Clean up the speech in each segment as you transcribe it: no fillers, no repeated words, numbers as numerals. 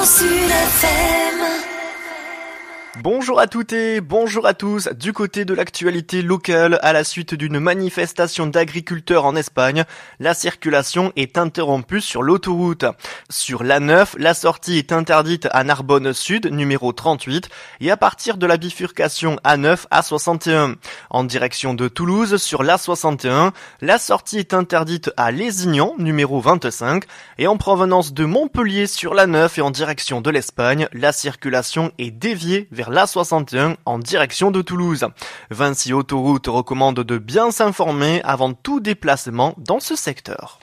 Grand Sud FM. Bonjour à toutes et bonjour à tous. Du côté de l'actualité locale, à la suite d'une manifestation d'agriculteurs en Espagne, la circulation est interrompue sur l'autoroute. Sur l'A9, la sortie est interdite à Narbonne Sud, numéro 38, et à partir de la bifurcation A9 à 61. En direction de Toulouse, sur l'A61, la sortie est interdite à Lézignan, numéro 25, et en provenance de Montpellier sur l'A9 et en direction de l'Espagne, la circulation est déviée vers l'A61 en direction de Toulouse. Vinci Autoroute recommande de bien s'informer avant tout déplacement dans ce secteur.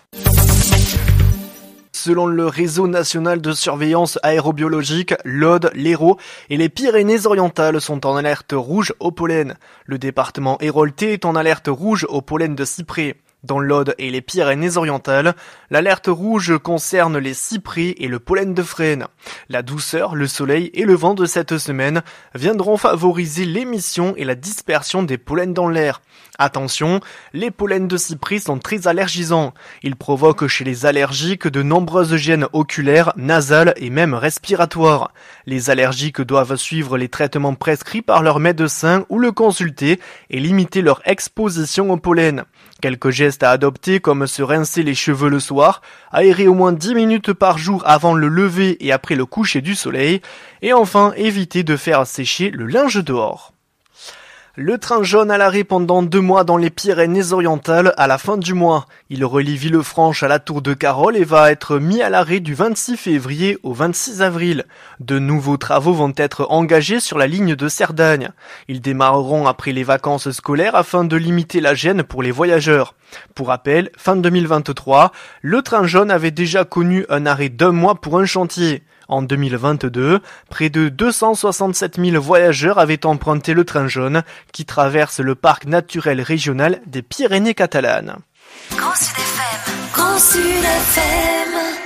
Selon le réseau national de surveillance aérobiologique, l'Aude, l'Hérault et les Pyrénées-Orientales sont en alerte rouge au pollen. Le département héroltais est en alerte rouge au pollen de cyprès. Dans l'Aude et les Pyrénées-Orientales, l'alerte rouge concerne les cyprès et le pollen de frêne. La douceur, le soleil et le vent de cette semaine viendront favoriser l'émission et la dispersion des pollens dans l'air. Attention, les pollens de cyprès sont très allergisants. Ils provoquent chez les allergiques de nombreuses gênes oculaires, nasales et même respiratoires. Les allergiques doivent suivre les traitements prescrits par leur médecin ou le consulter et limiter leur exposition au pollen. Quelques gestes à adopter comme se rincer les cheveux le soir, aérer au moins 10 minutes par jour avant le lever et après le coucher du soleil, et enfin éviter de faire sécher le linge dehors. Le train jaune à l'arrêt pendant 2 mois dans les Pyrénées-Orientales à la fin du mois. Il relie Villefranche à la Tour de Carol et va être mis à l'arrêt du 26 février au 26 avril. De nouveaux travaux vont être engagés sur la ligne de Cerdagne. Ils démarreront après les vacances scolaires afin de limiter la gêne pour les voyageurs. Pour rappel, fin 2023, le train jaune avait déjà connu un arrêt d'1 mois pour un chantier. En 2022, près de 267 000 voyageurs avaient emprunté le train jaune qui traverse le parc naturel régional des Pyrénées catalanes. Grand Sud FM. Grand Sud FM.